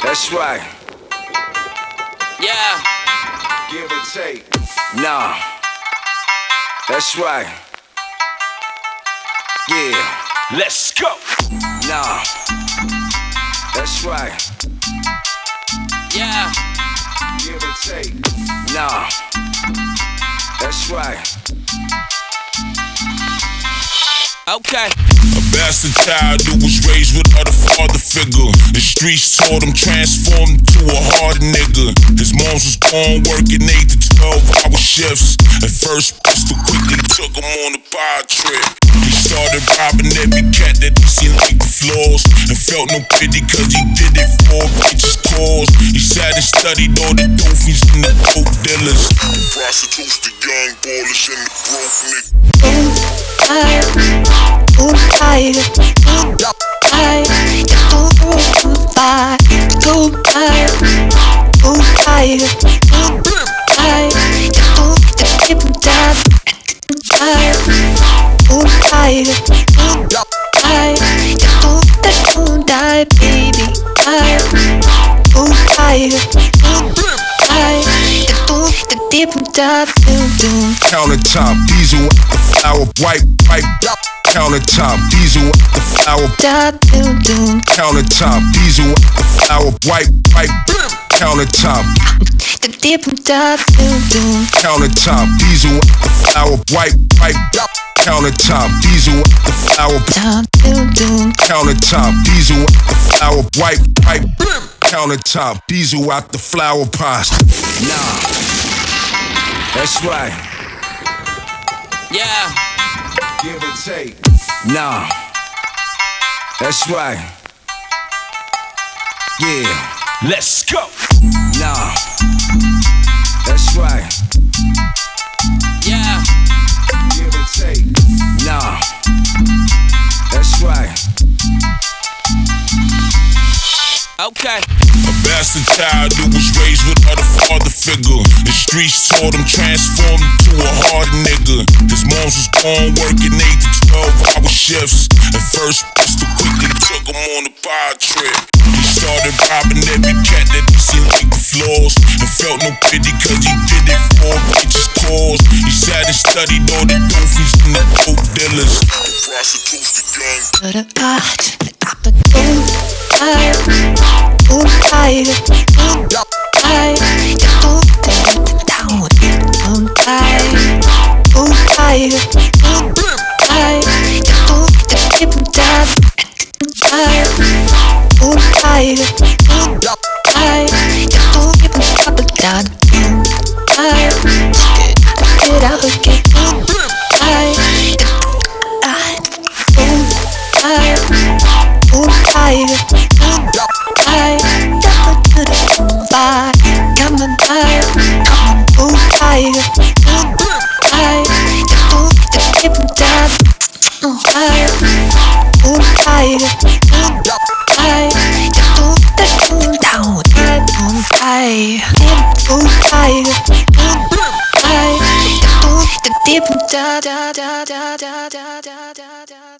That's right. Yeah. Give or take. Nah. That's right. Yeah. Let's go. Nah. That's right. Yeah. Give or take. Nah. That's right. Okay. A bastard child who was raised without a father figure. The streets taught him, transformed to a hard nigga. His moms was gone working 8 to 12-hour shifts. At first, pistol quickly took him on a power trip. He started robbing every cat that he seen like the floors, and felt no pity cause he did it for a bitch's cause. He sat and studied all the doofies and the dope dealers, the prostitutes, the young ballers, and the broke niggas. Countertop, diesel at the flower, wipe. Countertop, diesel at the flower. Countertop, diesel at the flower, wipe. Countertop. Countertop, diesel at the flower, wipe. Countertop, diesel at the flower. Countertop, diesel at the flower, wipe. Countertop, diesel out the flower pot. Nah, that's right. Yeah. Give or take. Nah, that's right. Yeah. Let's go. Nah, that's right. Yeah. Give or take. Nah, that's right. Okay. A bastard child who was raised without a father figure. The streets taught him, transformed to a hard nigga. His moms was gone working 8 to 12-hour shifts. At first, pistol quickly took him on a power trip. He started robbing every cat that he seen like the floors, and felt no pity cause he did it for a bitch's cause. He sat and studied all the doofies and the dope dealers, the prostitutes, the young. Da da da da da da da da da.